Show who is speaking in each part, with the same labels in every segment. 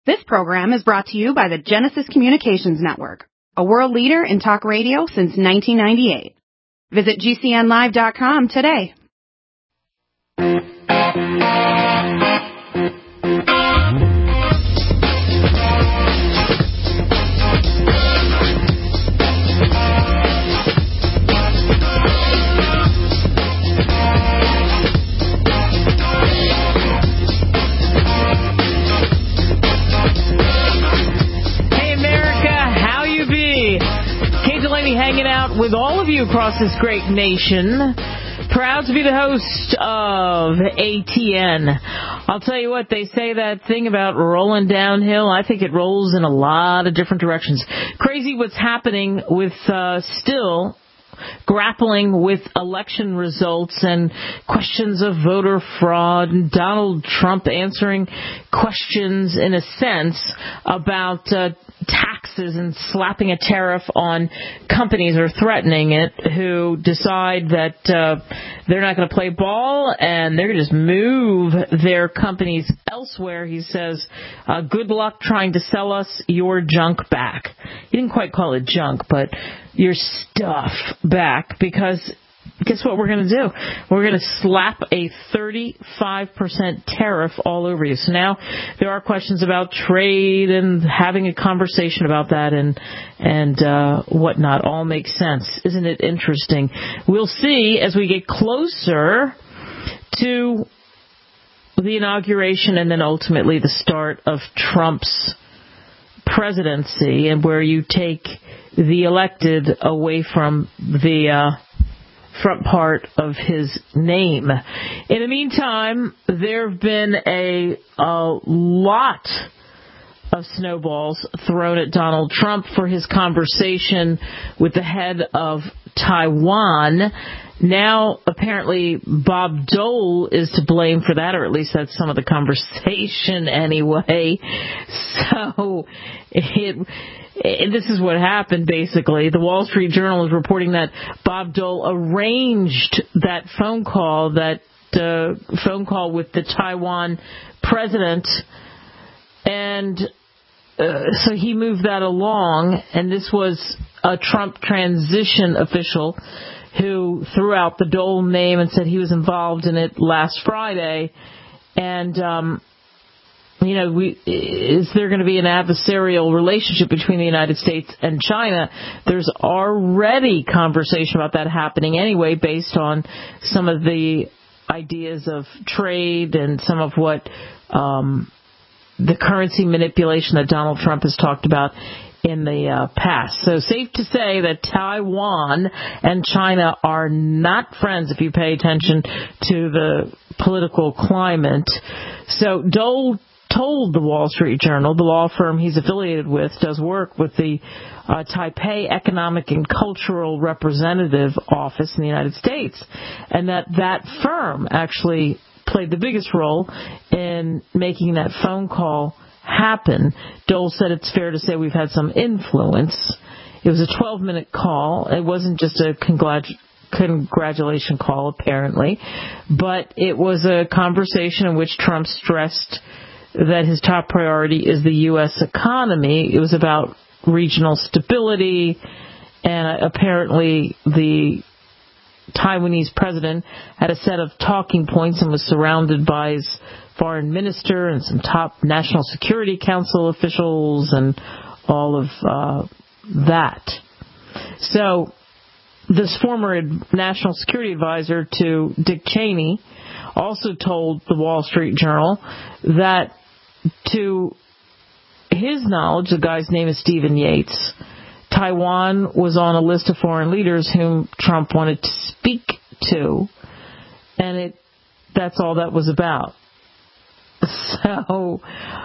Speaker 1: This program is brought to you by the Genesis Communications Network, a world leader in talk radio since 1998. Visit GCNlive.com today.
Speaker 2: Hanging out with all of you across this great nation. Proud to be the host of ATN. I'll tell you what, they say that thing about rolling downhill. I think it rolls in a lot of different directions. Crazy what's happening with still grappling with election results and questions of voter fraud, and Donald Trump answering questions, in a sense, about taxes and slapping a tariff on companies or threatening it who decide that they're not going to play ball and they're going to just move their companies elsewhere. He says, good luck trying to sell us your junk back. He didn't quite call it junk, but your stuff back, because guess what we're going to do? We're going to slap a 35% tariff all over you. So now there are questions about trade and having a conversation about that and whatnot. All makes sense. Isn't it interesting? We'll see as we get closer to the inauguration and then ultimately the start of Trump's presidency, and where you take the elected away from the front part of his name. In the meantime, there have been a lot of snowballs thrown at Donald Trump for his conversation with the head of Taiwan. Now, apparently, Bob Dole is to blame for that, or at least that's some of the conversation anyway. So, this is what happened, basically. The Wall Street Journal is reporting that Bob Dole arranged that phone call with the Taiwan president, and so he moved that along, and this was a Trump transition official who threw out the Dole name and said he was involved in it last Friday. And, is there going to be an adversarial relationship between the United States and China? There's already conversation about that happening anyway, based on some of the ideas of trade and some of what the currency manipulation that Donald Trump has talked about in the past. So safe to say that Taiwan and China are not friends if you pay attention to the political climate. So Dole told the Wall Street Journal, the law firm he's affiliated with does work with the Taipei Economic and Cultural Representative Office in the United States, and that firm actually played the biggest role in making that phone call happen. Dole said it's fair to say we've had some influence. It was a 12-minute call. It wasn't just a congratulation call, apparently, but it was a conversation in which Trump stressed that his top priority is the U.S. economy. It was about regional stability, and apparently the Taiwanese president had a set of talking points and was surrounded by his foreign minister and some top National Security Council officials and all of that. So this former National Security Advisor to Dick Cheney also told the Wall Street Journal that, to his knowledge, the guy's name is Stephen Yates, Taiwan was on a list of foreign leaders whom Trump wanted to speak to, and that's all that was about. So,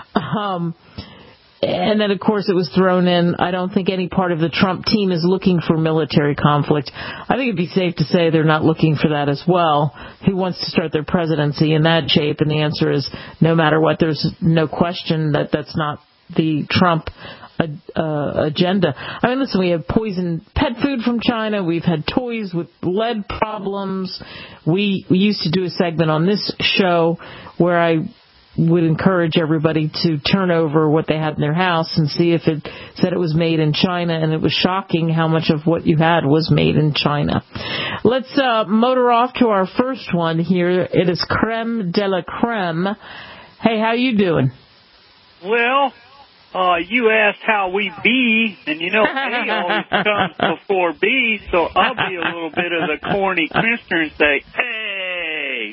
Speaker 2: and then, of course, it was thrown in, I don't think any part of the Trump team is looking for military conflict. I think it'd be safe to say they're not looking for that as well. Who wants to start their presidency in that shape? And the answer is, no matter what, there's no question that that's not the Trump agenda. I mean, listen, we have poisoned pet food from China. We've had toys with lead problems. We used to do a segment on this show where I would encourage everybody to turn over what they had in their house and see if it said it was made in China, and it was shocking how much of what you had was made in China. Let's motor off to our first one here. It is Creme de la Creme. Hey, how you doing?
Speaker 3: Well, you asked how we be, and you know A always comes before B, so I'll be a little bit of the corny Christian and say, hey.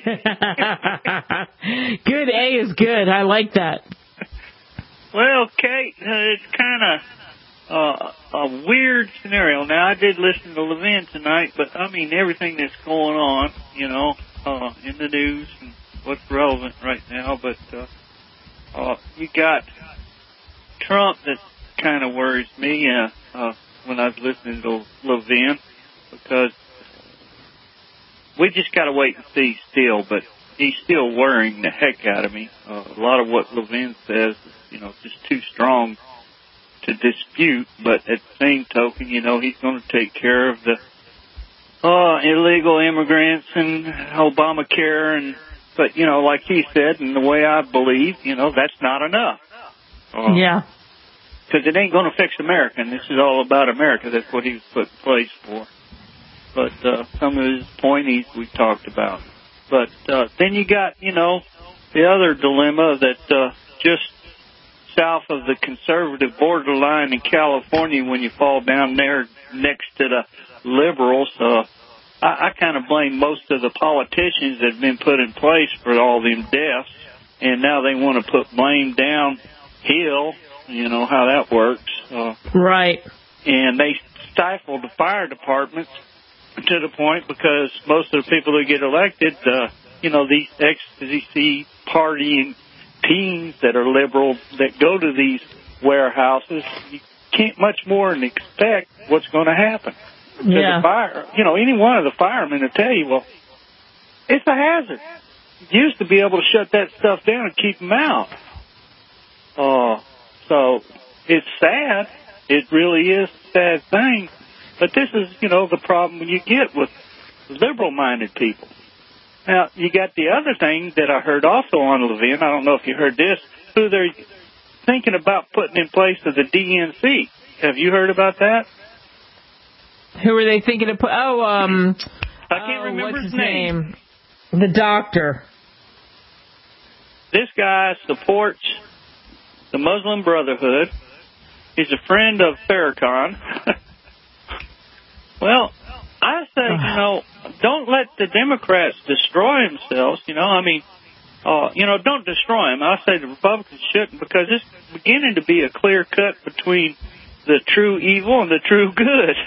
Speaker 2: Good, A is good. I like that.
Speaker 3: Well, Kate, it's kind of a weird scenario. Now, I did listen to Levin tonight, but, I mean, everything that's going on, you know, in the news and what's relevant right now, but you got Trump that kind of worries me when I was listening to Levin, because we just got to wait and see still, but he's still worrying the heck out of me. A lot of what Levin says is, you know, just too strong to dispute, but at the same token, you know, he's going to take care of the illegal immigrants and Obamacare, but, you know, like he said, and the way I believe, you know, that's not enough.
Speaker 2: Yeah.
Speaker 3: Because it ain't going to fix America, and this is all about America. That's what he was put in place for. But some of his pointies we talked about. But then you got, you know, the other dilemma that just south of the conservative borderline in California, when you fall down there next to the liberals, I kind of blame most of the politicians that have been put in place for all them deaths, and now they want to put blame downhill. You know how that works.
Speaker 2: Right. And
Speaker 3: they stifled the fire departments to the point because most of the people that get elected, you know, these ecstasy partying teens that are liberal that go to these warehouses, you can't much more than expect what's going to happen.
Speaker 2: Yeah.
Speaker 3: The fire, you know, any one of the firemen will tell you, well, it's a hazard. You used to be able to shut that stuff down and keep them out. So it's sad. It really is a sad thing. But this is, you know, the problem you get with liberal-minded people. Now, you got the other thing that I heard also on Levin. I don't know if you heard this, who they're thinking about putting in place of the DNC. Have you heard about that?
Speaker 2: Who are they thinking of put?
Speaker 3: I can't remember
Speaker 2: what's
Speaker 3: his name.
Speaker 2: The doctor.
Speaker 3: This guy supports the Muslim Brotherhood. He's a friend of Farrakhan. Well, I say, you know, don't let the Democrats destroy themselves. You know, I mean, you know, don't destroy them. I say the Republicans shouldn't, because it's beginning to be a clear cut between the true evil and the true good.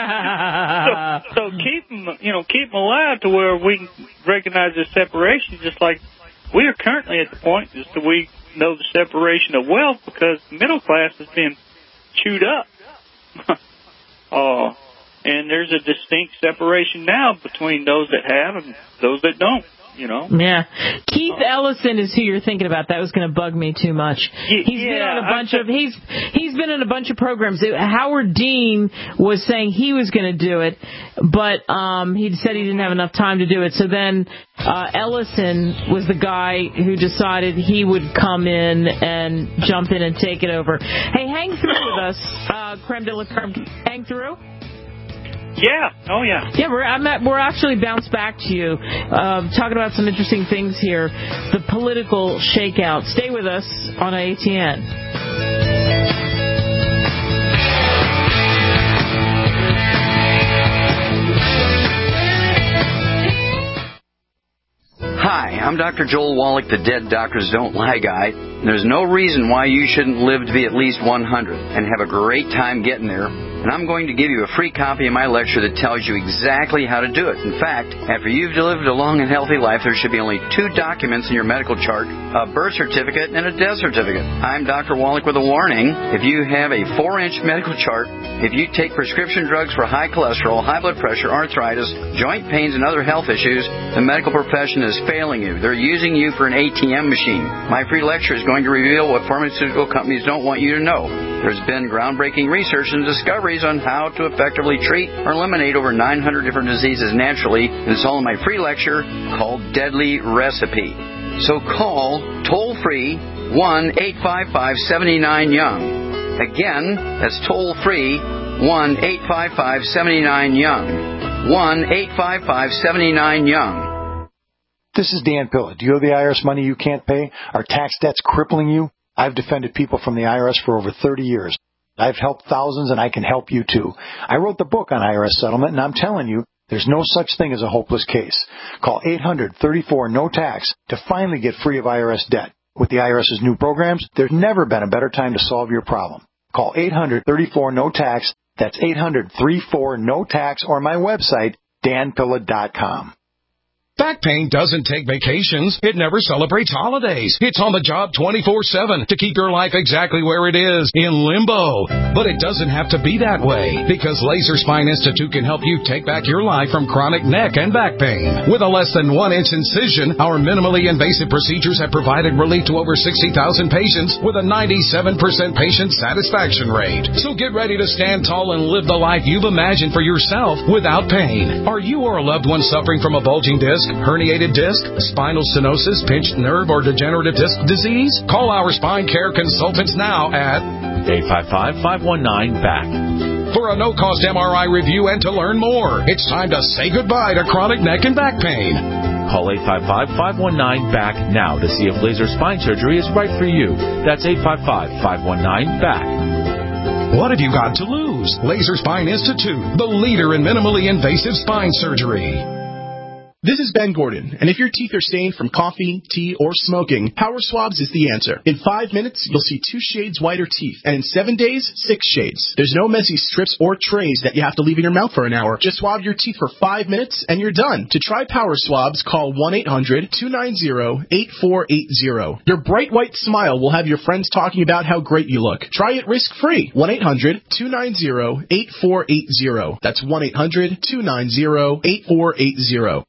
Speaker 3: so keep them, you know, keep them alive to where we can recognize the separation, just like we are currently at the point just that we know the separation of wealth, because the middle class has been chewed up. And there's a distinct separation now between those that have and those that don't, you know.
Speaker 2: Yeah. Keith Ellison is who you're thinking about. That was going to bug me too much. He's been on a bunch of he's been in a bunch of programs. Howard Dean was saying he was going to do it, but he said he didn't have enough time to do it. So then Ellison was the guy who decided he would come in and jump in and take it over. Hey, hang through with us, Creme de la Creme. Hang through.
Speaker 3: Yeah. Oh, yeah.
Speaker 2: Yeah, we're actually bounced back to you, talking about some interesting things here. The political shakeout. Stay with us on ATN.
Speaker 4: Hi, I'm Dr. Joel Wallach, the Dead Doctors Don't Lie guy. There's no reason why you shouldn't live to be at least 100 and have a great time getting there. And I'm going to give you a free copy of my lecture that tells you exactly how to do it. In fact, after you've lived a long and healthy life, there should be only 2 documents in your medical chart, a birth certificate and a death certificate. I'm Dr. Wallach with a warning. If you have a 4-inch medical chart, if you take prescription drugs for high cholesterol, high blood pressure, arthritis, joint pains, and other health issues, the medical profession is failing you. They're using you for an ATM machine. My free lecture is going to reveal what pharmaceutical companies don't want you to know. There's been groundbreaking research and discoveries on how to effectively treat or eliminate over 900 different diseases naturally, and it's all in my free lecture called Deadly Recipe. So call toll toll-free 1-855-79-YOUNG. Again, that's toll-free 1-855-79-YOUNG. 1-855-79-YOUNG.
Speaker 5: This is Dan Pilla. Do you owe the IRS money you can't pay? Are tax debts crippling you? I've defended people from the IRS for over 30 years. I've helped thousands, and I can help you, too. I wrote the book on IRS settlement, and I'm telling you, there's no such thing as a hopeless case. Call 800-34-NO-TAX to finally get free of IRS debt. With the IRS's new programs, there's never been a better time to solve your problem. Call 800-34-NO-TAX. That's 800-34-NO-TAX, or my website, danpilla.com.
Speaker 6: Back pain doesn't take vacations. It never celebrates holidays. It's on the job 24/7 to keep your life exactly where it is, in limbo. But it doesn't have to be that way, because Laser Spine Institute can help you take back your life from chronic neck and back pain. With a less than 1-inch incision, our minimally invasive procedures have provided relief to over 60,000 patients with a 97% patient satisfaction rate. So get ready to stand tall and live the life you've imagined for yourself without pain. Are you or a loved one suffering from a bulging disc, herniated disc, spinal stenosis, pinched nerve, or degenerative disc disease? Call our spine care consultants now at
Speaker 7: 855-519-BACK.
Speaker 6: for a no-cost MRI review and to learn more. It's time to say goodbye to chronic neck and back pain.
Speaker 7: Call 855-519-BACK now to see if laser spine surgery is right for you. That's 855-519-BACK.
Speaker 6: What have you got to lose? Laser Spine Institute, the leader in minimally invasive spine surgery.
Speaker 8: This is Ben Gordon, and if your teeth are stained from coffee, tea, or smoking, Power Swabs is the answer. In 5 minutes, you'll see 2 shades whiter teeth, and in 7 days, 6 shades. There's no messy strips or trays that you have to leave in your mouth for an hour. Just swab your teeth for 5 minutes, and you're done. To try Power Swabs, call 1-800-290-8480. Your bright white smile will have your friends talking about how great you look. Try it risk-free. 1-800-290-8480. That's 1-800-290-8480.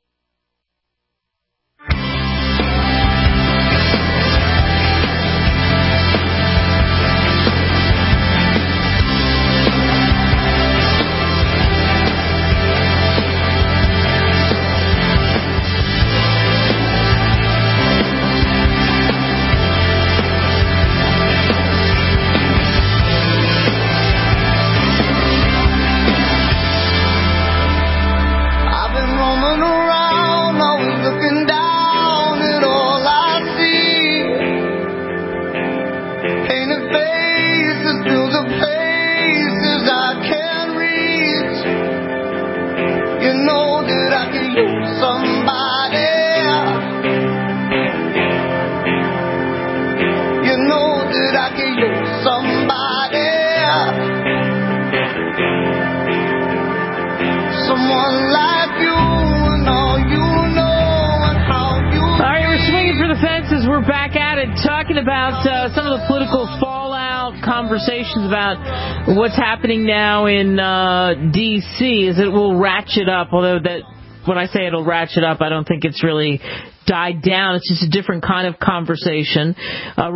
Speaker 2: We're back at it, talking about some of the political fallout, conversations about what's happening now in D.C. as it will ratchet up, although that when I say it'll ratchet up, I don't think it's really died down. It's just a different kind of conversation. Some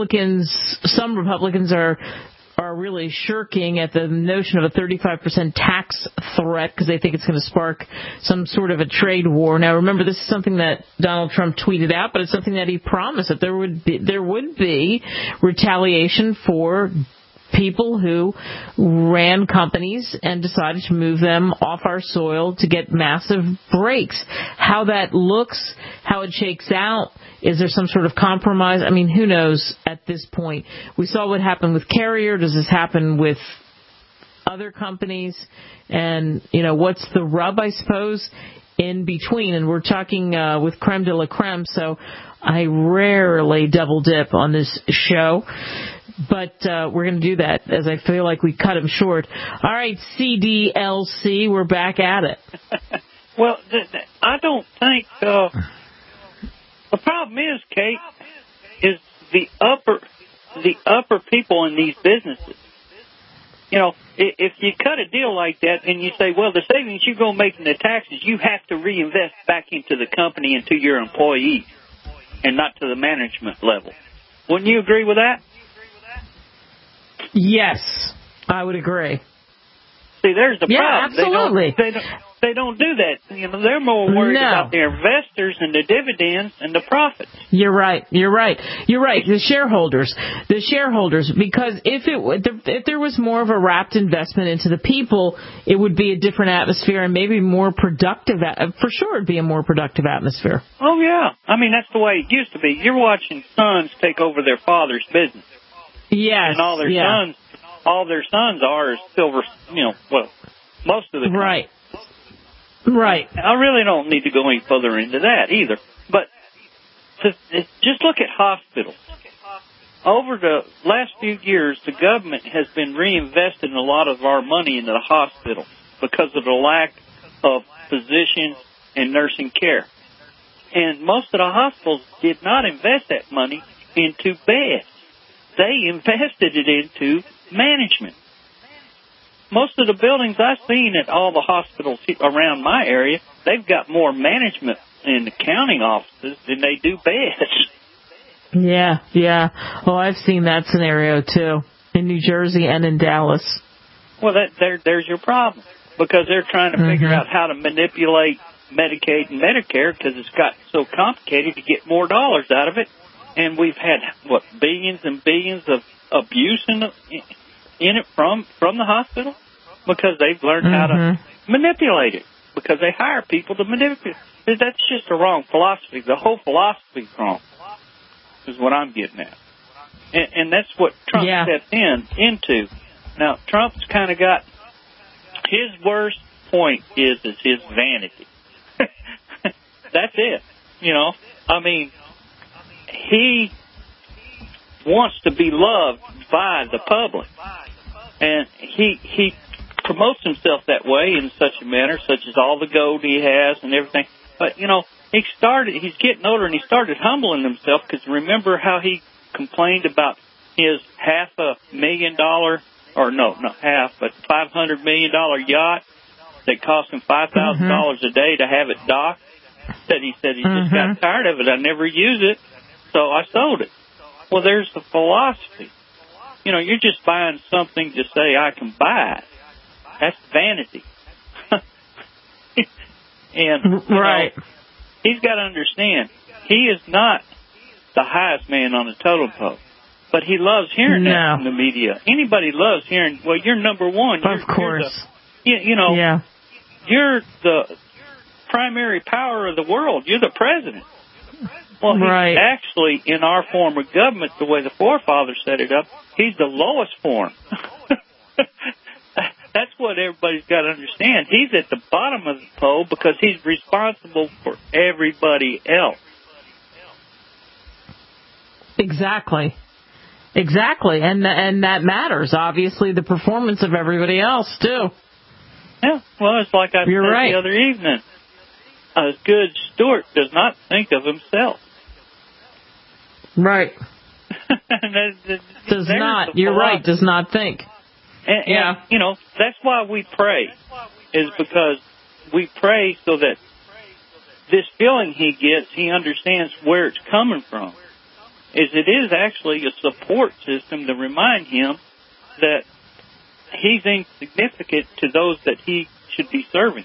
Speaker 2: Republicans are really shirking at the notion of a 35% tax threat because they think it's going to spark some sort of a trade war. Now, remember, this is something that Donald Trump tweeted out, but it's something that he promised, that there would be retaliation for people who ran companies and decided to move them off our soil to get massive breaks. How that looks, how it shakes out, is there some sort of compromise? I mean, who knows at this point? We saw what happened with Carrier. Does this happen with other companies? And, what's the rub, I suppose, in between? And we're talking with creme de la creme, so I rarely double dip on this show. But we're going to do that, as I feel like we cut him short. All right, CDLC, we're back at it.
Speaker 3: Well, I don't think... the problem is, Kate, is the upper people in these businesses. If you cut a deal like that and you say, well, the savings you're going to make in the taxes, you have to reinvest back into the company and to your employees and not to the management level. Wouldn't you agree with that?
Speaker 2: Yes, I would agree.
Speaker 3: See, there's the problem.
Speaker 2: Absolutely.
Speaker 3: They they don't do that. You know, they're more worried about their investors and the dividends and the profits.
Speaker 2: You're right. The shareholders, because if there was more of a rapt investment into the people, it would be a different atmosphere and maybe more productive. For sure, it'd be a more productive atmosphere.
Speaker 3: Oh yeah, I mean that's the way it used to be. You're watching sons take over their father's business.
Speaker 2: Yes,
Speaker 3: and all their sons are silver. Most of the time.
Speaker 2: Right.
Speaker 3: I really don't need to go any further into that either. But just look at hospitals. Over the last few years, the government has been reinvesting a lot of our money into the hospitals because of the lack of physicians and nursing care. And most of the hospitals did not invest that money into beds. They invested it into management. Most of the buildings I've seen at all the hospitals around my area, they've got more management in accounting offices than they do beds.
Speaker 2: Yeah. Well, I've seen that scenario, too, in New Jersey and in Dallas.
Speaker 3: Well, there's your problem, because they're trying to figure out how to manipulate Medicaid and Medicare because it's got so complicated to get more dollars out of it. And we've had, billions and billions of abuse in it from the hospital because they've learned how to manipulate it, because they hire people to manipulate. That's just a wrong philosophy. The whole philosophy's wrong, is what I'm getting at. And that's what Trump stepped into. Now, Trump's kind of got, his worst point is his vanity. That's it. I mean, he wants to be loved by the public. And he promotes himself that way in such a manner, such as all the gold he has and everything. But, he's getting older and he started humbling himself, because remember how he complained about his $500,000, or not half, but $500 million yacht that cost him $5,000 a day to have it docked? He said he just got tired of it. I never use it, so I sold it. Well, there's the philosophy. You're just buying something to say I can buy it. That's vanity. And he's got to understand, he is not the highest man on the totem pole, but he loves hearing that from the media. Anybody loves hearing, well, you're number one.
Speaker 2: Of course.
Speaker 3: You're the primary power of the world. You're the president. Well, he's actually, in our form of government, the way the forefathers set it up, he's the lowest form. That's what everybody's got to understand. He's at the bottom of the pole because he's responsible for everybody else.
Speaker 2: Exactly. And that matters. Obviously, the performance of everybody else, too.
Speaker 3: Yeah, well, it's like I said the other evening. A good steward does not think of himself.
Speaker 2: Right. Does not. You're right. Does not think.
Speaker 3: And, that's why we pray, is because we pray so that this feeling he gets, he understands where it's coming from. It is actually a support system to remind him that he's insignificant to those that he should be serving.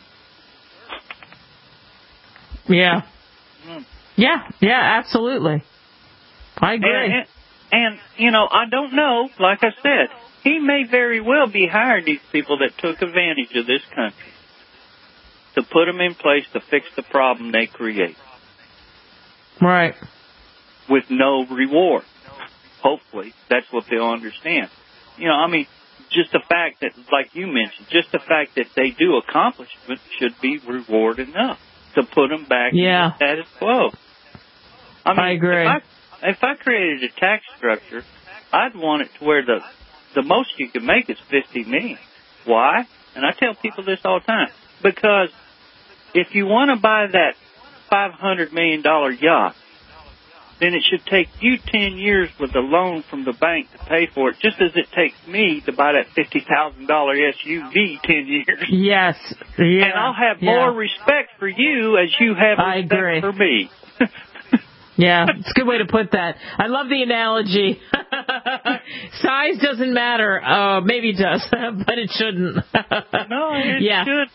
Speaker 2: Yeah. Yeah, absolutely. I agree.
Speaker 3: And I don't know, like I said, he may very well be hiring these people that took advantage of this country to put them in place to fix the problem they create.
Speaker 2: Right.
Speaker 3: With no reward. Hopefully, that's what they'll understand. Just the fact that, like you mentioned, just the fact that they do accomplishment should be reward enough to put them back in the status quo.
Speaker 2: I agree.
Speaker 3: If I created a tax structure, I'd want it to where the most you can make is $50 million. Why? And I tell people this all the time. Because if you want to buy that $500 million yacht, then it should take you 10 years with a loan from the bank to pay for it, just as it takes me to buy that $50,000 SUV 10 years.
Speaker 2: Yes. Yeah.
Speaker 3: And I'll have more respect for you as you have respect for me.
Speaker 2: Yeah, it's a good way to put that. I love the analogy. Size doesn't matter. Maybe it does, but it shouldn't.
Speaker 3: No, it should.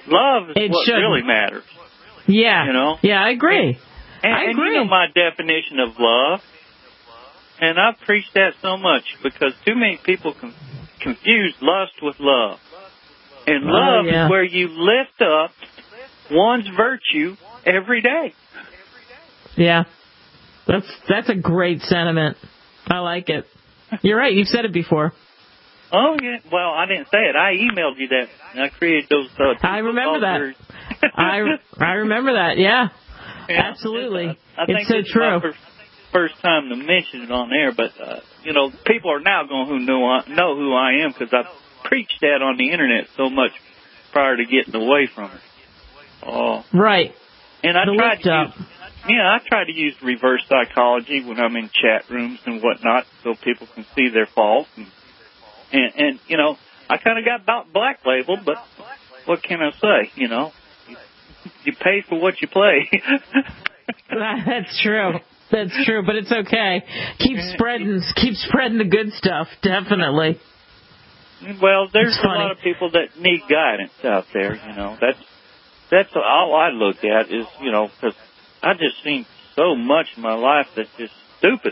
Speaker 3: love is what really matters.
Speaker 2: Yeah.
Speaker 3: You know?
Speaker 2: Yeah, I agree.
Speaker 3: And you know my definition of love, and I've preached that so much because too many people confuse lust with love. And love is where you lift up one's virtue every day.
Speaker 2: Yeah. That's a great sentiment. I like it. You're right. You've said it before.
Speaker 3: Oh, yeah. Well, I didn't say it. I emailed you that. And I created those.
Speaker 2: I remember that. I remember that. Yeah. Absolutely.
Speaker 3: I think
Speaker 2: it's so true.
Speaker 3: My first time to mention it on air, but you know, people are now going to know who I am because I've preached that on the internet so much prior to getting away from it. Oh,
Speaker 2: right.
Speaker 3: And I try to use reverse psychology when I'm in chat rooms and whatnot, so people can see their faults. And you know, I kind of got black labeled, but what can I say? You know, you pay for what you play.
Speaker 2: That's true. That's true, but it's okay. Keep spreading the good stuff, definitely.
Speaker 3: Well, there's a lot of people that need guidance out there, you know. That's all I look at is, you know, because I just seen so much in my life that's just stupid.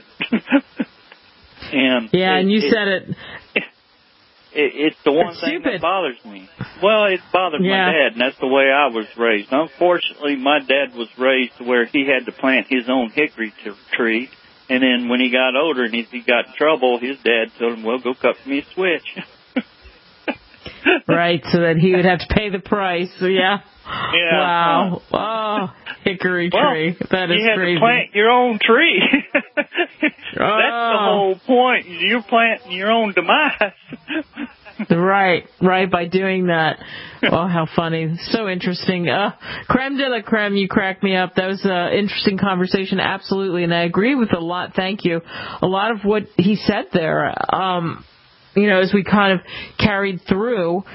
Speaker 3: And
Speaker 2: and you said it.
Speaker 3: It's the one thing that bothers me. Well, it bothered my dad, and that's the way I was raised. Unfortunately, my dad was raised to where he had to plant his own hickory tree, and then when he got older and he got in trouble, his dad told him, well, go cut me a switch.
Speaker 2: Right, so that he would have to pay the price. So, yeah. Wow. Hickory tree. That is
Speaker 3: you had
Speaker 2: crazy.
Speaker 3: To plant your own tree. That's the whole point. You're planting your own demise.
Speaker 2: Right, by doing that. Oh, how funny. So interesting. Creme de la creme, you cracked me up. That was an interesting conversation, absolutely, and I agree with a lot, thank you. A lot of what he said there, you know, as we kind of carried through,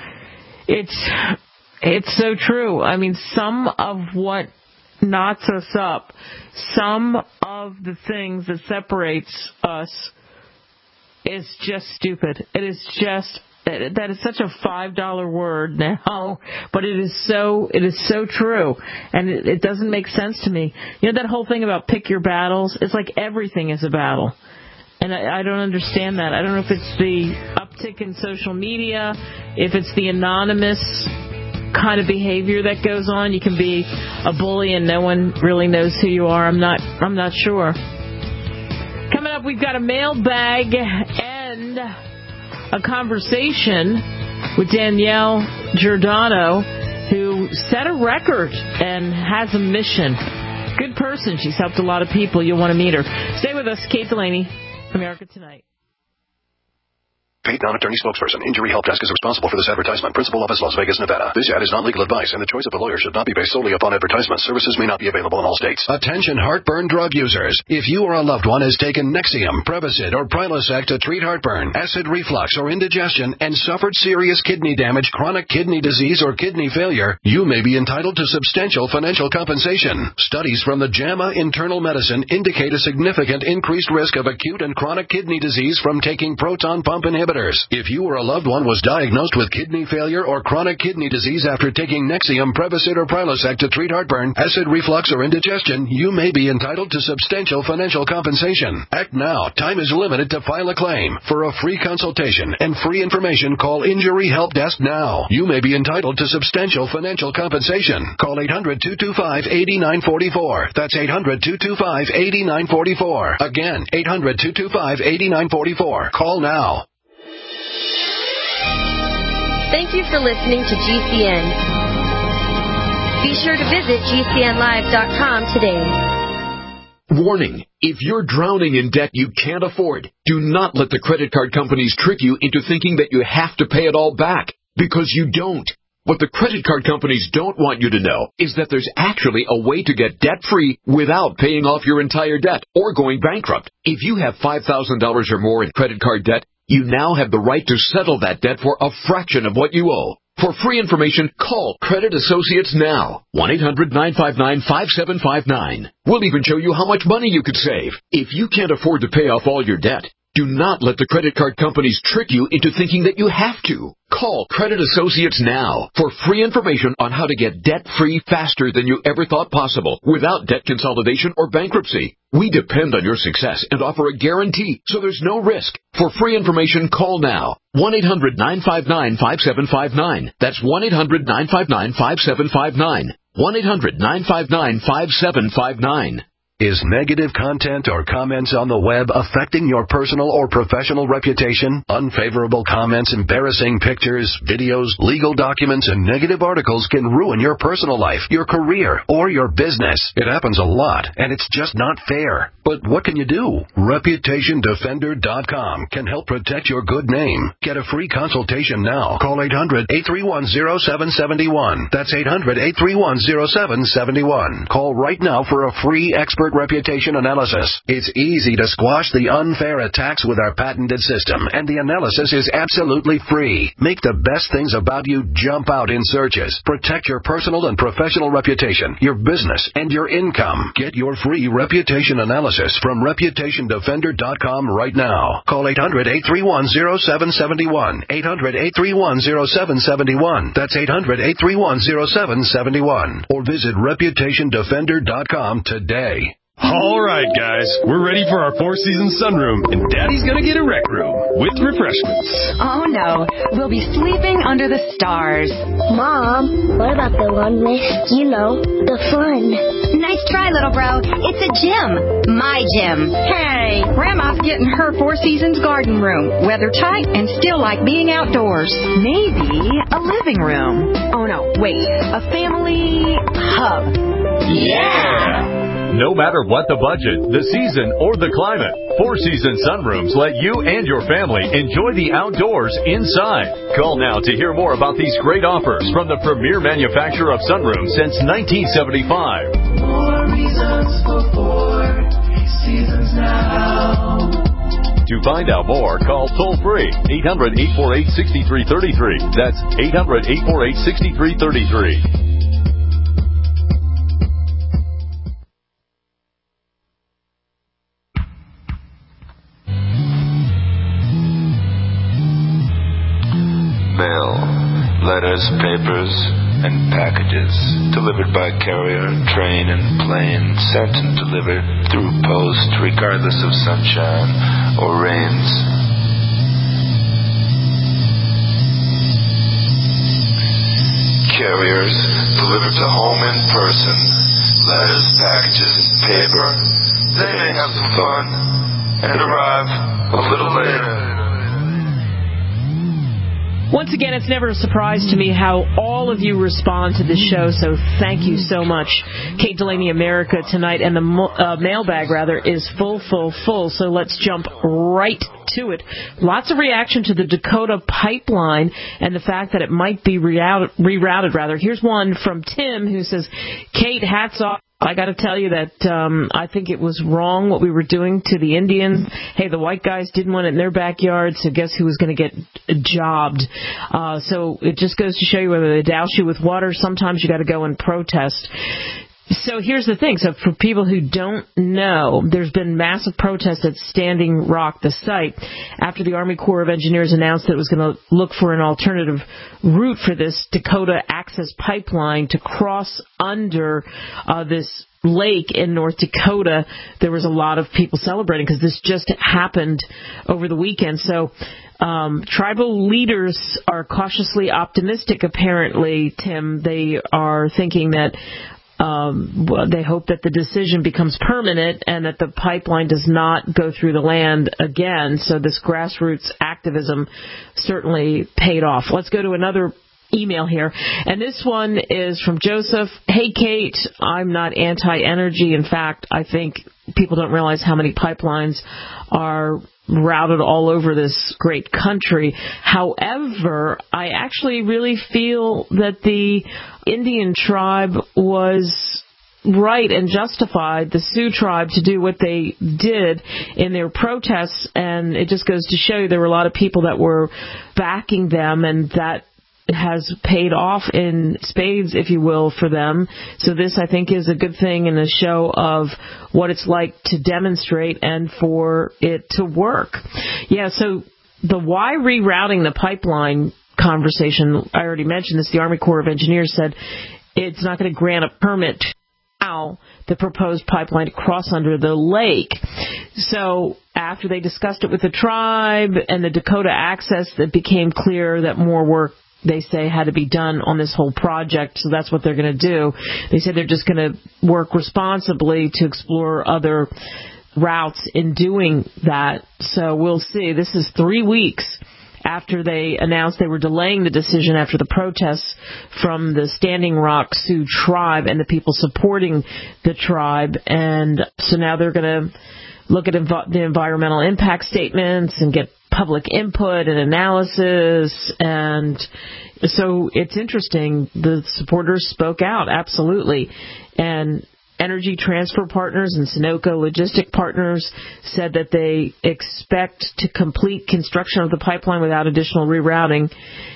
Speaker 2: it's so true. I mean, some of what knots us up, some of the things that separates us is just stupid. It is just, that is such a $5 word now, but it is so true, and it doesn't make sense to me. You know that whole thing about pick your battles? It's like everything is a battle. And I don't understand that. I don't know if it's the uptick in social media, if it's the anonymous kind of behavior that goes on. You can be a bully and no one really knows who you are. I'm not sure. Coming up, we've got a mailbag and a conversation with Danielle Giordano, who set a record and has a mission. Good person. She's helped a lot of people. You'll want to meet her. Stay with us. Kate Delaney, America Tonight.
Speaker 9: Paid non-attorney spokesperson. Injury Help Desk is responsible for this advertisement. Principal office, Las Vegas, Nevada. This ad is not legal advice, and the choice of a lawyer should not be based solely upon advertisement. Services may not be available in all states. Attention heartburn drug users. If you or a loved one has taken Nexium, Prevacid, or Prilosec to treat heartburn, acid reflux, or indigestion, and suffered serious kidney damage, chronic kidney disease, or kidney failure, you may be entitled to substantial financial compensation. Studies from the JAMA Internal Medicine indicate a significant increased risk of acute and chronic kidney disease from taking proton pump inhibitors. If you or a loved one was diagnosed with kidney failure or chronic kidney disease after taking Nexium, Prevacid, or Prilosec to treat heartburn, acid reflux, or indigestion, you may be entitled to substantial financial compensation. Act now. Time is limited to file a claim. For a free consultation and free information, call Injury Help Desk now. You may be entitled to substantial financial compensation. Call 800-225-8944. That's 800-225-8944. Again, 800-225-8944. Call now.
Speaker 10: Thank you for listening to GCN. Be sure to visit GCNlive.com today.
Speaker 11: Warning. If you're drowning in debt you can't afford, do not let the credit card companies trick you into thinking that you have to pay it all back, because you don't. What the credit card companies don't want you to know is that there's actually a way to get debt-free without paying off your entire debt or going bankrupt. If you have $5,000 or more in credit card debt, you now have the right to settle that debt for a fraction of what you owe. For free information, call Credit Associates now. 1-800-959-5759. We'll even show you how much money you could save. If you can't afford to pay off all your debt, Do not let the credit card companies trick you into thinking that you have to. Call Credit Associates now for free information on how to get debt-free faster than you ever thought possible without debt consolidation or bankruptcy. We depend on your success and offer a guarantee, so there's no risk. For free information, call now. 1-800-959-5759. That's 1-800-959-5759. 1-800-959-5759.
Speaker 9: Is negative content or comments on the web affecting your personal or professional reputation? Unfavorable comments, embarrassing pictures, videos, legal documents, and negative articles can ruin your personal life, your career, or your business. It happens a lot, and it's just not fair. But what can you do? ReputationDefender.com can help protect your good name. Get a free consultation now. Call 800-831-0771. That's 800-831-0771. Call right now for a free expert reputation analysis. It's easy to squash the unfair attacks with our patented system, and the analysis is absolutely free. Make the best things about you jump out in searches. Protect your personal and professional reputation, your business, and your income. Get your free reputation analysis from ReputationDefender.com right now. Call 800-831-0771. 800-831-0771. That's 800-831-0771. Or visit ReputationDefender.com today.
Speaker 12: All right, guys, we're ready for our Four Seasons sunroom, and Daddy's gonna get a rec room with refreshments.
Speaker 1: Oh, no. We'll be sleeping under the stars.
Speaker 13: Mom, what about the one with, the fun?
Speaker 1: Nice try, little bro. It's a gym. My gym. Hey, Grandma's getting her Four Seasons garden room. Weather tight and still like being outdoors. Maybe a living room. Oh, no, wait. A family hub.
Speaker 12: Yeah! No matter what the budget, the season, or the climate, Four Seasons sunrooms let you and your family enjoy the outdoors inside. Call now to hear more about these great offers from the premier manufacturer of sunrooms since 1975.
Speaker 14: More reasons for Four Seasons now.
Speaker 12: To find out more, call toll-free 800-848-6333. That's 800-848-6333.
Speaker 15: Mail, letters, papers, and packages delivered by carrier, train, and plane, sent and delivered through post, regardless of sunshine or rains. Carriers delivered to home in person, letters, packages, paper. They may have some fun and arrive a little later.
Speaker 2: Once again, it's never a surprise to me how all of you respond to this show, so thank you so much. Kate Delaney America tonight, and the mailbag, is full. So let's jump right to it. Lots of reaction to the Dakota pipeline and the fact that it might be rerouted. Here's one from Tim who says, Kate, hats off. I got to tell you that I think it was wrong what we were doing to the Indians. Hey, the white guys didn't want it in their backyard, so guess who was going to get jobbed? So it just goes to show you whether they douse you with water, sometimes you got to go and protest. So here's the thing. So for people who don't know, there's been massive protests at Standing Rock, the site, after the Army Corps of Engineers announced that it was going to look for an alternative route for this Dakota Access Pipeline to cross under this lake in North Dakota. There was a lot of people celebrating because this just happened over the weekend. So tribal leaders are cautiously optimistic, apparently, Tim. They are thinking that they hope that the decision becomes permanent and that the pipeline does not go through the land again. So this grassroots activism certainly paid off. Let's go to another email here. And this one is from Joseph. Hey, Kate, I'm not anti-energy. In fact, I think people don't realize how many pipelines are routed all over this great country. However, I actually really feel that the Indian tribe was right and justified, the Sioux tribe, to do what they did in their protests. And it just goes to show you there were a lot of people that were backing them, and that has paid off in spades, if you will, for them. So this, I think, is a good thing and a show of what it's like to demonstrate and for it to work. Yeah, so the why rerouting the pipeline conversation, I already mentioned this. The Army Corps of Engineers said it's not going to grant a permit to allow the proposed pipeline to cross under the lake. So after they discussed it with the tribe and the Dakota Access, it became clear that more work, they say, had to be done on this whole project. So that's what they're going to do. They said they're just going to work responsibly to explore other routes in doing that. So we'll see. This is 3 weeks after they announced they were delaying the decision after the protests from the Standing Rock Sioux tribe and the people supporting the tribe. And so now they're going to look at the environmental impact statements and get public input and analysis. And so it's interesting. The supporters spoke out, absolutely. And Energy Transfer Partners and Sunoco Logistic Partners said that they expect to complete construction of the pipeline without additional rerouting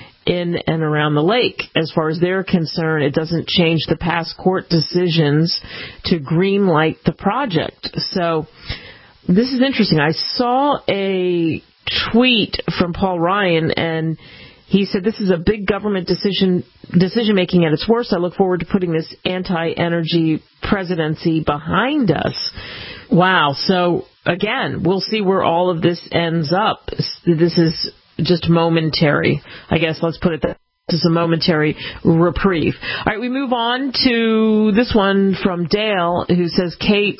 Speaker 2: in and around the lake. As far as they're concerned, it doesn't change the past court decisions to greenlight the project. So this is interesting. I saw a tweet from Paul Ryan, and he said, this is a big government decision-making at its worst. I look forward to putting this anti-energy presidency behind us. Wow. So, again, we'll see where all of this ends up. This is just momentary. I guess let's put it that. This is a momentary reprieve. All right, we move on to this one from Dale, who says, Kate,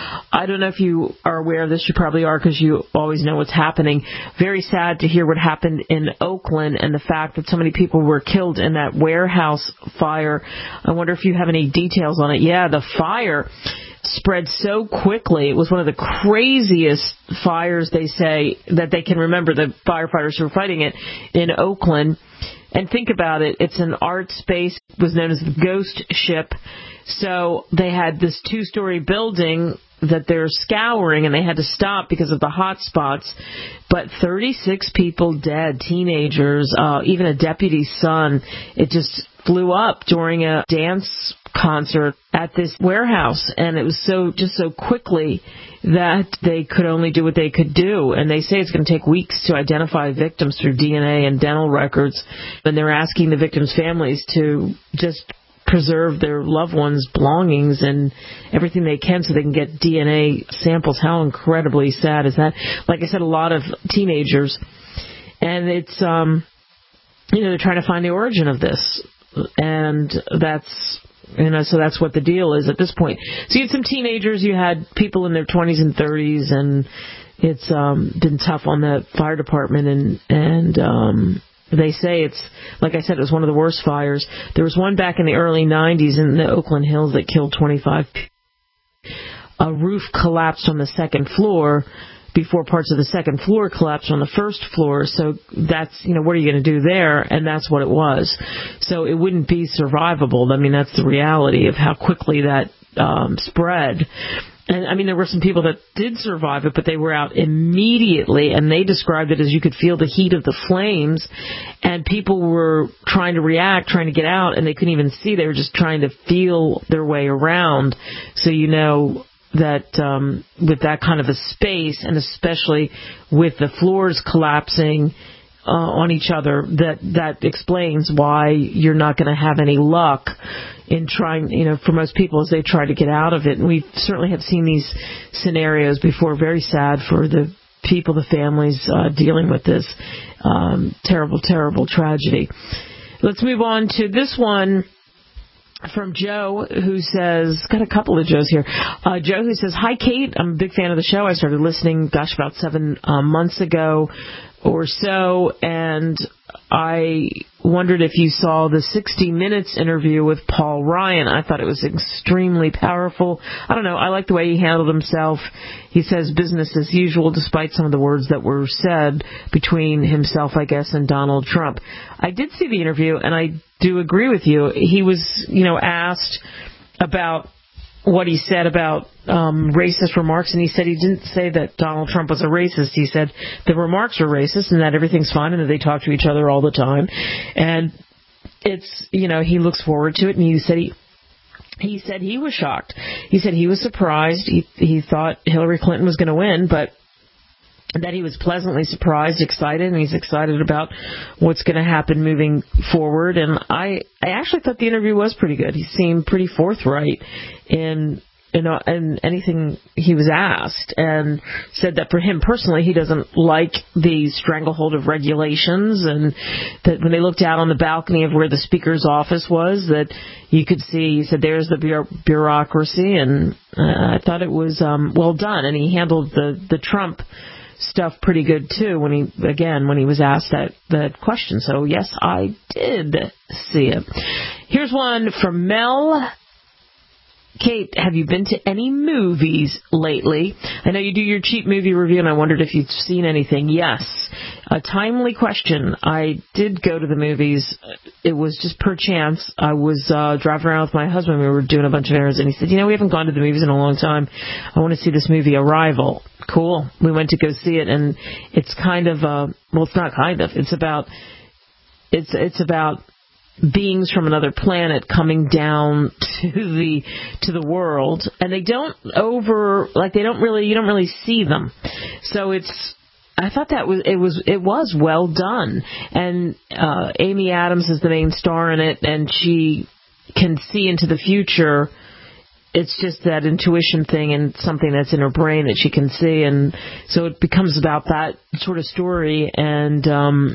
Speaker 2: I don't know if you are aware of this. You probably are because you always know what's happening. Very sad to hear what happened in Oakland and the fact that so many people were killed in that warehouse fire. I wonder if you have any details on it. Yeah, the fire spread so quickly. It was one of the craziest fires, they say, that they can remember, the firefighters who were fighting it in Oakland. And think about it. It's an art space. It was known as the Ghost Ship. So they had this 2-story building that they're scouring, and they had to stop because of the hot spots. But 36 people dead, teenagers, even a deputy's son. It just flew up during a dance concert at this warehouse, and it was so quickly that they could only do what they could do. And they say it's going to take weeks to identify victims through DNA and dental records. And they're asking the victims' families to just preserve their loved ones' belongings and everything they can so they can get DNA samples. How incredibly sad is that? Like I said, a lot of teenagers. And it's, they're trying to find the origin of this. And that's, so that's what the deal is at this point. So you had some teenagers, you had people in their 20s and 30s, and it's been tough on the fire department, and they say it's, like I said, it was one of the worst fires. There was one back in the early 90s in the Oakland Hills that killed 25 people. A roof collapsed on the second floor before parts of the second floor collapsed on the first floor. So that's, what are you going to do there? And that's what it was. So it wouldn't be survivable. I mean, that's the reality of how quickly that spread. And, there were some people that did survive it, but they were out immediately, and they described it as you could feel the heat of the flames, and people were trying to react, trying to get out, and they couldn't even see. They were just trying to feel their way around. So that with that kind of a space, and especially with the floors collapsing on each other, that explains why you're not going to have any luck in trying, for most people as they try to get out of it. And we certainly have seen these scenarios before. Very sad for the people, the families dealing with this terrible, terrible tragedy. Let's move on to this one from Joe, who says, got a couple of Joes here. Joe, who says, hi, Kate. I'm a big fan of the show. I started listening, about 7 months ago or so, and I wondered if you saw the 60 Minutes interview with Paul Ryan. I thought it was extremely powerful. I don't know. I like the way he handled himself. He says business as usual, despite some of the words that were said between himself, I guess, and Donald Trump. I did see the interview, and I do agree with you. He was, asked about what he said about racist remarks, and he said he didn't say that Donald Trump was a racist. He said the remarks were racist and that everything's fine and that they talk to each other all the time. And it's, he looks forward to it, and he said he was shocked. He said he was surprised. He thought Hillary Clinton was going to win, but that he was pleasantly surprised, excited, and he's excited about what's going to happen moving forward. And I actually thought the interview was pretty good. He seemed pretty forthright in anything he was asked, and said that for him personally, he doesn't like the stranglehold of regulations, and that when they looked out on the balcony of where the Speaker's office was, that you could see, he said, there's the bureaucracy, and I thought it was well done, and he handled the Trump stuff pretty good too when he was asked that question. So yes, I did see it. Here's one from Mel. Kate, have you been to any movies lately? I know you do your cheap movie review, and I wondered if you'd seen anything. Yes. A timely question. I did go to the movies. It was just per chance. I was driving around with my husband. We were doing a bunch of errands, and he said, we haven't gone to the movies in a long time. I want to see this movie, Arrival. Cool. We went to go see it, and it's kind of, it's not kind of. It's about beings from another planet coming down to the world, and you don't really see them. So I thought it was well done, and Amy Adams is the main star in it, and she can see into the future. It's just that intuition thing and something that's in her brain that she can see, and so it becomes about that sort of story. And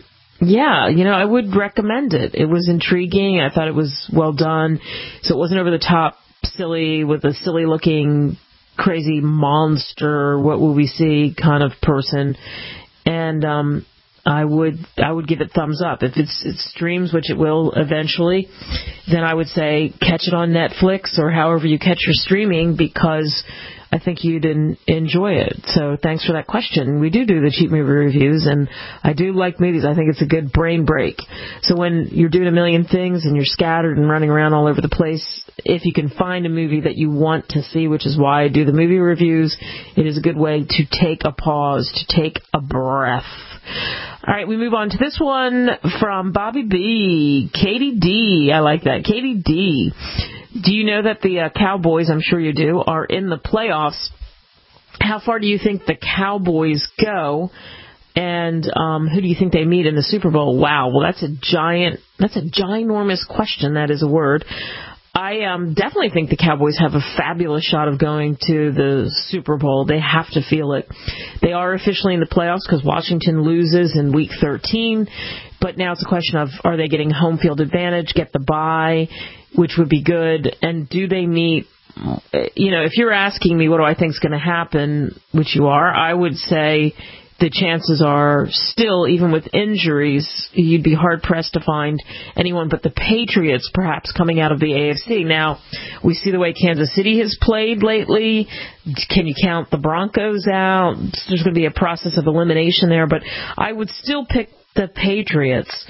Speaker 2: I would recommend it. It was intriguing. I thought it was well done. So it wasn't over the top silly with a silly looking crazy monster, what will we see kind of person. And I would give it thumbs up. If it streams, which it will eventually, then I would say catch it on Netflix or however you catch your streaming, because I think you'd enjoy it. So thanks for that question. We do the cheap movie reviews, and I do like movies. I think it's a good brain break. So when you're doing a million things and you're scattered and running around all over the place, if you can find a movie that you want to see, which is why I do the movie reviews, it is a good way to take a pause, to take a breath. All right, we move on to this one from Bobby B. Katie D. I like that. Katie D. Do you know that the Cowboys, I'm sure you do, are in the playoffs? How far do you think the Cowboys go? And who do you think they meet in the Super Bowl? Wow, well, that's a ginormous question. That is a word. I definitely think the Cowboys have a fabulous shot of going to the Super Bowl. They have to feel it. They are officially in the playoffs because Washington loses in Week 13. But now it's a question of, are they getting home field advantage, get the bye, which would be good, and do they meet? If you're asking me what do I think is going to happen, which you are, I would say the chances are still, even with injuries, you'd be hard-pressed to find anyone but the Patriots perhaps coming out of the AFC. Now, we see the way Kansas City has played lately. Can you count the Broncos out? There's going to be a process of elimination there, but I would still pick the Patriots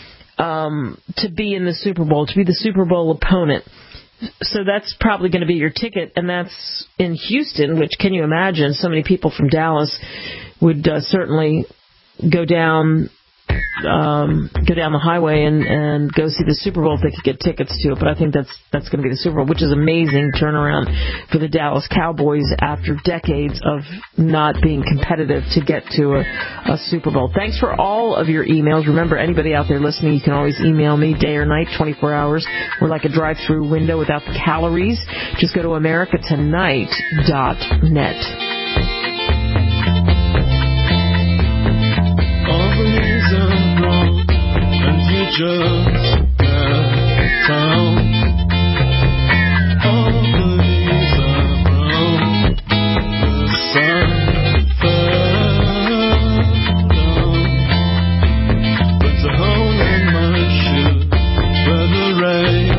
Speaker 2: to be in the Super Bowl, to be the Super Bowl opponent. So that's probably going to be your ticket, and that's in Houston, which, can you imagine, so many people from Dallas would certainly go down the highway and go see the Super Bowl if they could get tickets to it. But I think that's going to be the Super Bowl, which is amazing turnaround for the Dallas Cowboys after decades of not being competitive to get to a Super Bowl. Thanks for all of your emails. Remember, anybody out there listening, you can always email me day or night, 24 hours. We're like a drive-through window without the calories. Just go to americatonight.net.
Speaker 14: Just found all the leaves are brown. The sun fell down. Puts a hole in my shoe where the rain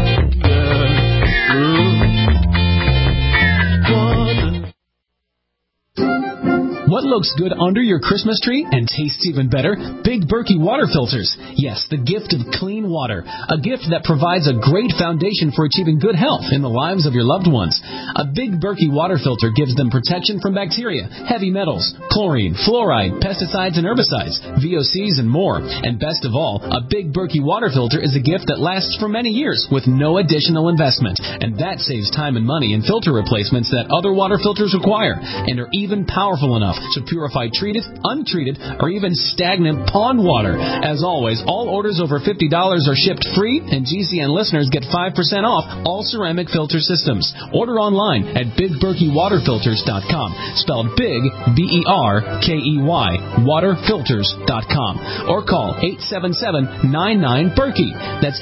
Speaker 14: gets through.
Speaker 8: What
Speaker 16: looks good under your Christmas tree and tastes even better? Big Berkey water filters. Yes, the gift of clean water. A gift that provides a great foundation for achieving good health in the lives of your loved ones. A Big Berkey water filter gives them protection from bacteria, heavy metals, chlorine, fluoride, pesticides and herbicides, VOCs and more. And best of all, a Big Berkey water filter is a gift that lasts for many years with no additional investment. And that saves time and money in filter replacements that other water filters require, and are even powerful enough to purify treated, untreated, or even stagnant pond water. As always, all orders over $50 are shipped free, and GCN listeners get 5% off all ceramic filter systems. Order online at BigBerkeyWaterFilters.com, spelled Big, B-E-R-K-E-Y, waterfilters.com, or call 877-99-BERKEY. That's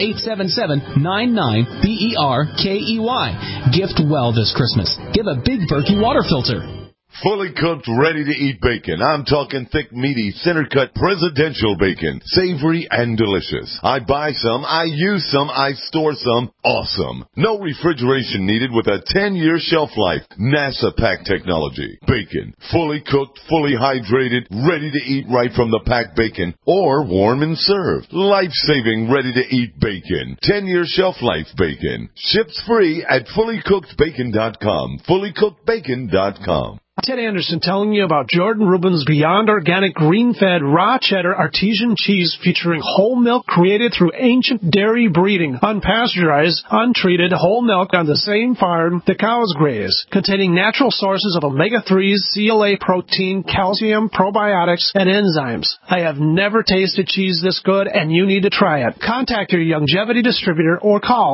Speaker 16: 877-99-BERKEY. Gift well this Christmas. Give a Big Berkey water filter.
Speaker 17: Fully cooked, ready-to-eat bacon. I'm talking thick, meaty, center-cut, presidential bacon. Savory and delicious. I buy some, I use some, I store some. Awesome. No refrigeration needed with a 10-year shelf life. NASA pack technology. Bacon. Fully cooked, fully hydrated, ready to eat right from the packed bacon. Or warm and served. Life-saving, ready-to-eat bacon. 10-year shelf life bacon. Ships free at fullycookedbacon.com. Fullycookedbacon.com.
Speaker 18: Ted Anderson telling you about Jordan Rubin's Beyond Organic Green-Fed Raw Cheddar Artesian Cheese featuring whole milk created through ancient dairy breeding, unpasteurized, untreated whole milk on the same farm the cows graze, containing natural sources of omega-3s, CLA protein, calcium, probiotics, and enzymes. I have never tasted cheese this good, and you need to try it. Contact your Longevity distributor or call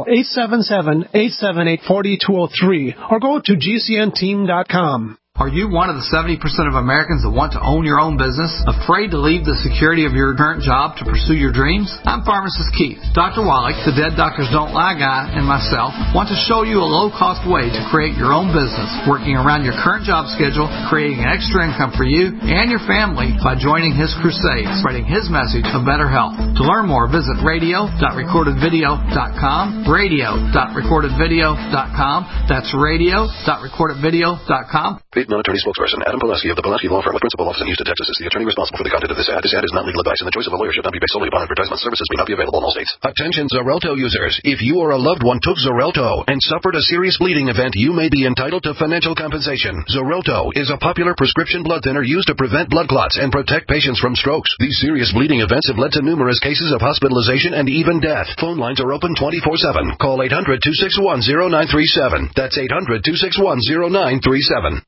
Speaker 18: 877-878-4203 or go to GCNteam.com.
Speaker 19: Are you one of the 70% of Americans that want to own your own business? Afraid to leave the security of your current job to pursue your dreams? I'm Pharmacist Keith. Dr. Wallach, the Dead Doctors Don't Lie guy, and myself want to show you a low-cost way to create your own business, working around your current job schedule, creating an extra income for you and your family by joining his crusade, spreading his message of better health. To learn more, visit radio.recordedvideo.com, radio.recordedvideo.com. That's radio.recordedvideo.com.
Speaker 9: Non-attorney spokesperson Adam Pileski of the Pileski Law Firm with principal office in Houston, Texas is the attorney responsible for the content of this ad. This ad is not legal advice, and the choice of a lawyer should not be based solely upon advertisement. Services may not be available in all states. Attention Xarelto users. If you or a loved one took Xarelto and suffered a serious bleeding event, you may be entitled to financial compensation. Xarelto is a popular prescription blood thinner used to prevent blood clots and protect patients from strokes. These serious bleeding events have led to numerous cases of hospitalization and even death. Phone lines are open 24/7. Call 800-261-0937. That's 800-261-0937.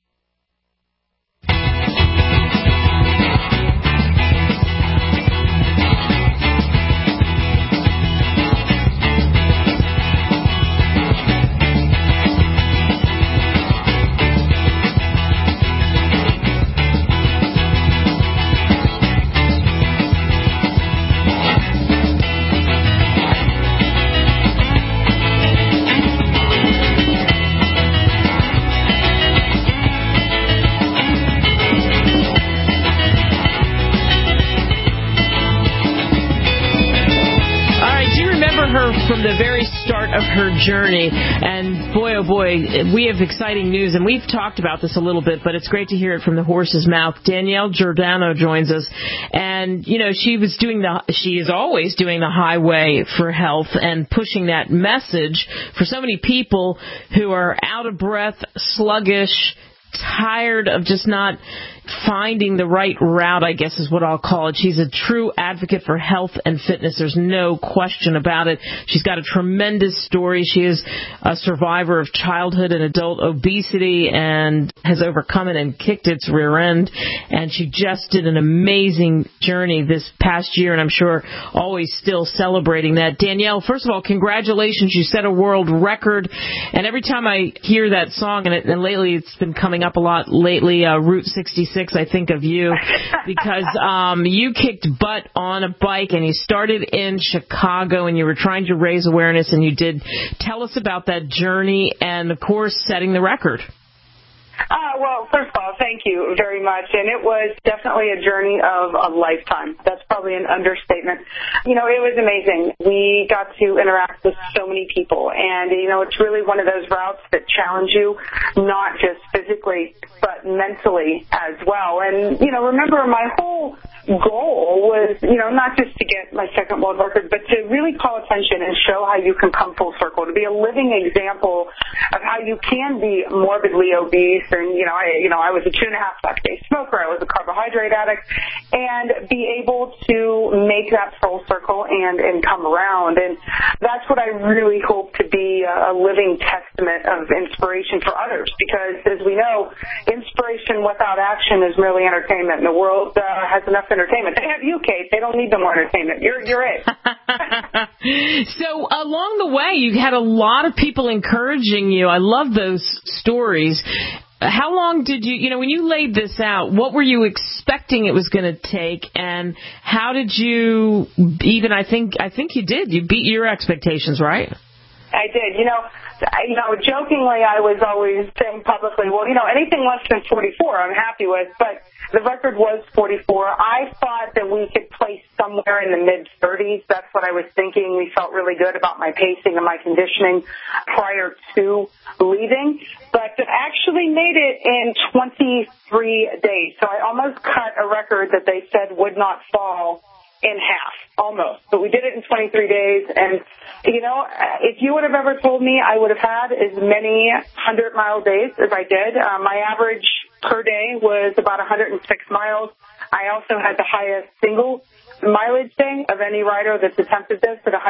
Speaker 2: From the very start of her journey, and boy, oh boy, we have exciting news, and we've talked about this a little bit, but it's great to hear it from the horse's mouth. Danielle Giordano joins us, and you know she is always doing the highway for health and pushing that message for so many people who are out of breath, sluggish, tired of just not finding the right route, I guess is what I'll call it. She's a true advocate for health and fitness. There's no question about it. She's got a tremendous story. She is a survivor of childhood and adult obesity and has overcome it and kicked its rear end. And she just did an amazing journey this past year, and I'm sure always still celebrating that. Danielle, first of all, congratulations. You set a world record. And every time I hear that song, and lately it's been coming up a lot lately, Route 66, I think of you, because you kicked butt on a bike, and you started in Chicago, and you were trying to raise awareness, and you did. Tell us about that journey and, of course, setting the record.
Speaker 20: Well, first of all, thank you very much. And it was definitely a journey of a lifetime. That's probably an understatement. You know, it was amazing. We got to interact with so many people. And, you know, it's really one of those routes that challenge you, not just physically, but mentally as well. And, you know, remember, my whole goal was, you know, not just to get my second world record, but to really call attention and show how you can come full circle, to be a living example of how you can be morbidly obese. And, I was a 2.5 day smoker. I was a carbohydrate addict, and be able to make that full circle and come around. And that's what I really hope to be a living testament of inspiration for others, because as we know, inspiration without action is merely entertainment. And the world has enough entertainment. They have you, Kate. They don't need no more entertainment. You're it.
Speaker 2: So along the way, you had a lot of people encouraging you. I love those stories. How long did you when you laid this out, what were you expecting it was going to take, and how did you even, I think you did. You beat your expectations, right?
Speaker 20: I did. Jokingly, I was always saying publicly, well, anything less than 44 I'm happy with, but the record was 44. I thought that we could place somewhere in the mid-30s. That's what I was thinking. We felt really good about my pacing and my conditioning prior to leaving, but actually made it in 23 days. So I almost cut a record that they said would not fall in half, almost. But we did it in 23 days, and, if you would have ever told me I would have had as many 100-mile days as I did, my average per day was about 106 miles. I also had the highest single mileage day of any rider that's attempted this at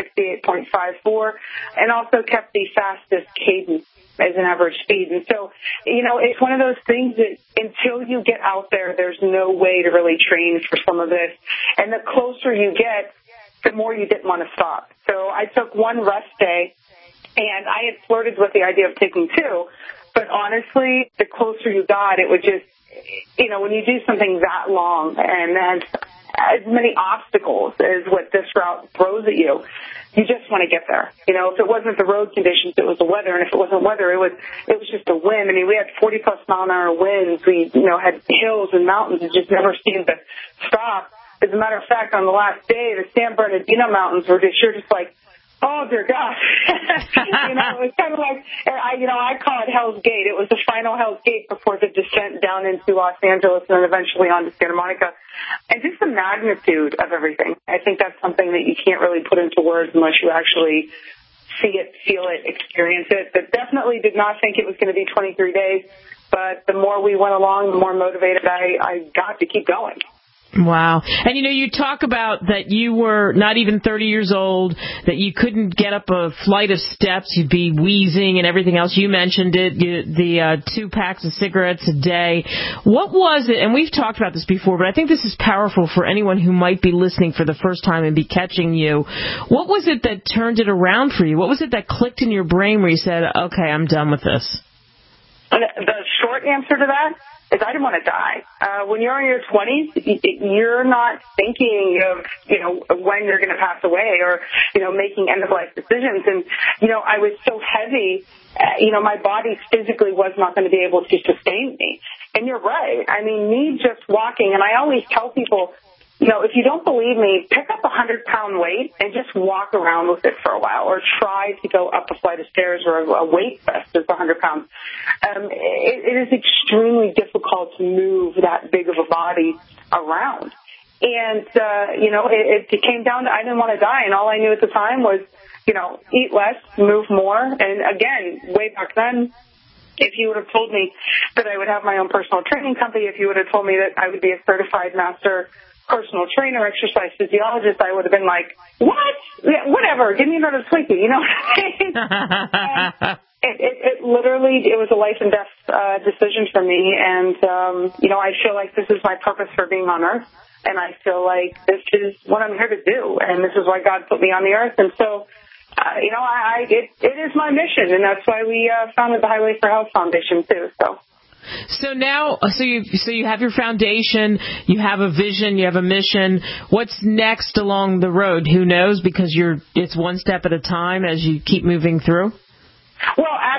Speaker 20: 168.54, and also kept the fastest cadence as an average speed. And so, it's one of those things that until you get out there, there's no way to really train for some of this. And the closer you get, the more you didn't want to stop. So I took one rest day, and I had flirted with the idea of taking two. But honestly, the closer you got, it would just, when you do something that long and has as many obstacles as what this route throws at you, you just want to get there. If it wasn't the road conditions, it was the weather. And if it wasn't weather, it was just a wind. I mean, we had 40-plus mile-an-hour winds. We, had hills and mountains that just never seemed to stop. As a matter of fact, on the last day, the San Bernardino Mountains were just like, oh, dear God. It was kind of like, I call it Hell's Gate. It was the final Hell's Gate before the descent down into Los Angeles and then eventually on to Santa Monica. And just the magnitude of everything. I think that's something that you can't really put into words unless you actually see it, feel it, experience it. But definitely did not think it was going to be 23 days. But the more we went along, the more motivated I got to keep going.
Speaker 2: Wow. And, you talk about that you were not even 30 years old, that you couldn't get up a flight of steps, you'd be wheezing and everything else. You mentioned it, the 2 packs of cigarettes a day. What was it, and we've talked about this before, but I think this is powerful for anyone who might be listening for the first time and be catching you. What was it that turned it around for you? What was it that clicked in your brain where you said, okay, I'm done with this?
Speaker 20: The short answer to that is I didn't want to die. When you're in your 20s, you're not thinking of, when you're going to pass away or, making end-of-life decisions. And, I was so heavy, my body physically was not going to be able to sustain me. And you're right. I mean, me just walking, and I always tell people, if you don't believe me, pick up a 100-pound weight and just walk around with it for a while, or try to go up a flight of stairs or a weight vest is 100 pounds. It is extremely difficult to move that big of a body around. And, it came down to I didn't want to die, and all I knew at the time was, eat less, move more. And again, way back then, if you would have told me that I would have my own personal training company, if you would have told me that I would be a certified master personal trainer, exercise physiologist, I would have been like, what? Yeah, whatever, give me another Twinkie, you know what I mean? It literally, it was a life and death decision for me, and, I feel like this is my purpose for being on Earth, and I feel like this is what I'm here to do, and this is why God put me on the Earth, and so, it is my mission, and that's why we founded the Highway for Health Foundation, too, so.
Speaker 2: So now, so you have your foundation, you have a vision, you have a mission. What's next along the road? Who knows? Because it's one step at a time as you keep moving through.
Speaker 20: Well, actually,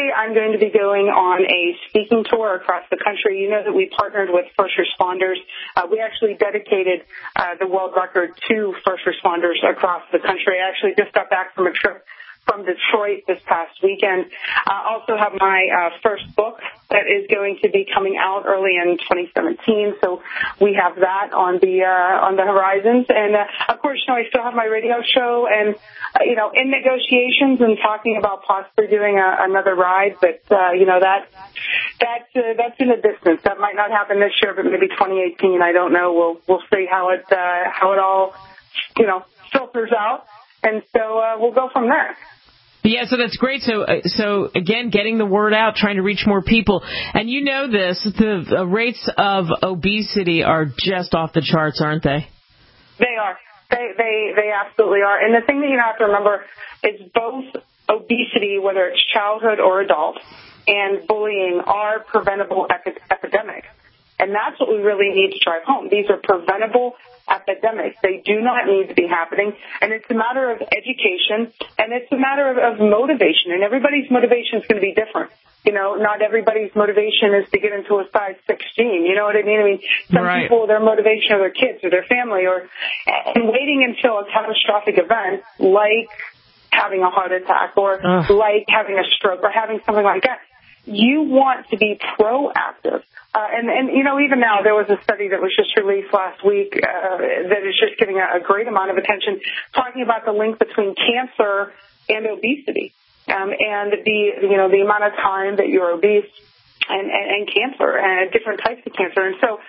Speaker 20: Thursday, I'm going to be going on a speaking tour across the country. You know that we partnered with first responders. We actually dedicated the world record to first responders across the country. I actually just got back from a trip from Detroit this past weekend. I also have my first book that is going to be coming out early in 2017. So we have that on the horizons. And of course, I still have my radio show and in negotiations and talking about possibly doing another ride. But that's in the distance. That might not happen this year, but maybe 2018. I don't know. We'll see how it all filters out. And so we'll go from there.
Speaker 2: Yeah, so that's great. So again, getting the word out, trying to reach more people. And you know this, the rates of obesity are just off the charts, aren't they?
Speaker 20: They are. They absolutely are. And the thing that you have to remember is both obesity, whether it's childhood or adult, and bullying are preventable epidemics. And that's what we really need to drive home. These are preventable epidemics. They do not need to be happening. And it's a matter of education, and it's a matter of motivation. And everybody's motivation is going to be different. Not everybody's motivation is to get into a size 16. You know what I mean? Some people, their motivation are their kids or their family, and waiting until a catastrophic event like having a heart attack or like having a stroke or having something like that. You want to be proactive. And even now, there was a study that was just released last week that is just getting a great amount of attention, talking about the link between cancer and obesity, and the amount of time that you're obese and cancer and different types of cancer. And so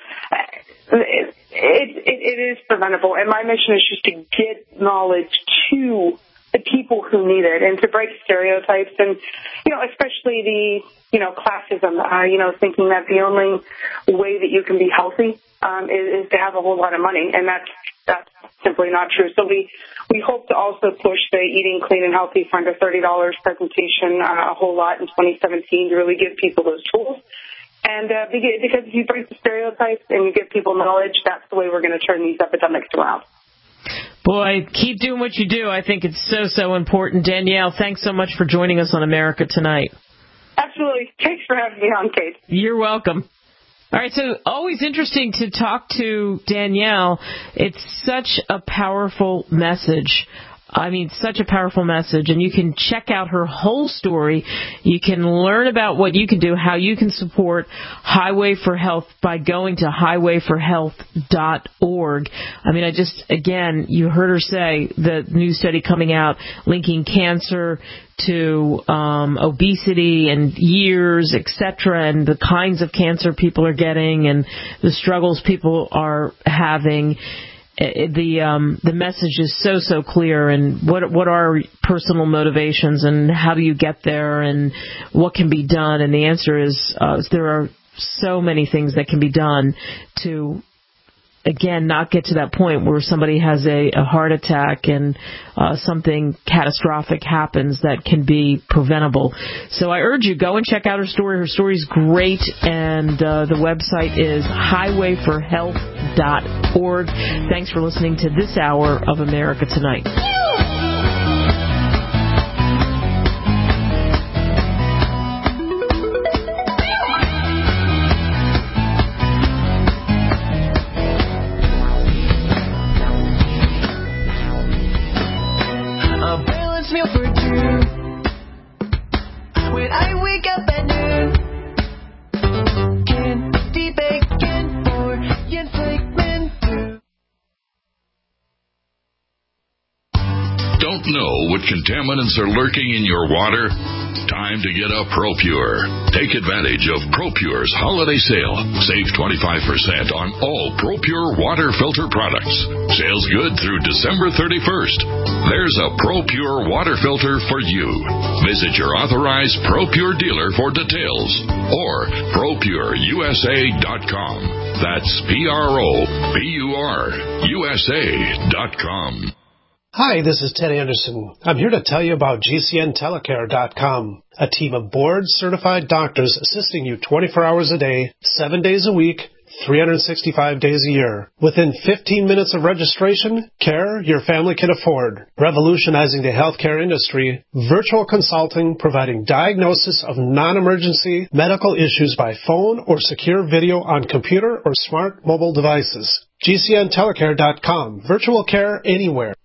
Speaker 20: it is preventable. And my mission is just to get knowledge to the people who need it and to break stereotypes and, especially the, classism, thinking that the only way that you can be healthy is to have a whole lot of money. And that's simply not true. So we hope to also push the Eating Clean and Healthy for Under $30 presentation a whole lot in 2017 to really give people those tools. And because if you break the stereotypes and you give people knowledge, that's the way we're going to turn these epidemics around.
Speaker 2: Boy, keep doing what you do. I think it's so important. Danielle, thanks so much for joining us on America Tonight.
Speaker 20: Absolutely. Thanks for having me on, Kate.
Speaker 2: You're welcome. All right, so always interesting to talk to Danielle. It's such a powerful message. Such a powerful message, and you can check out her whole story. You can learn about what you can do, how you can support Highway for Health by going to highwayforhealth.org. Again, you heard her say the new study coming out linking cancer to obesity and years, etc., and the kinds of cancer people are getting and the struggles people are having. The message is so clear, and what are personal motivations and how do you get there and what can be done? And the answer is there are so many things that can be done to, again, not get to that point where somebody has a heart attack and something catastrophic happens that can be preventable. So I urge you, go and check out her story. Her story's great, and the website is highwayforhealth.org. Thanks for listening to this hour of America Tonight.
Speaker 21: Know what contaminants are lurking in your water? Time to get a ProPure. Take advantage of ProPure's holiday sale. Save 25% on all ProPure water filter products. Sales good through December 31st. There's a ProPure water filter for you. Visit your authorized ProPure dealer for details or ProPureUSA.com. That's ProPureUSA.com.
Speaker 18: Hi, this is Ted Anderson. I'm here to tell you about GCNtelecare.com, a team of board-certified doctors assisting you 24 hours a day, 7 days a week, 365 days a year. Within 15 minutes of registration, care your family can afford. Revolutionizing the healthcare industry, virtual consulting providing diagnosis of non-emergency medical issues by phone or secure video on computer or smart mobile devices. GCNtelecare.com. Virtual care anywhere.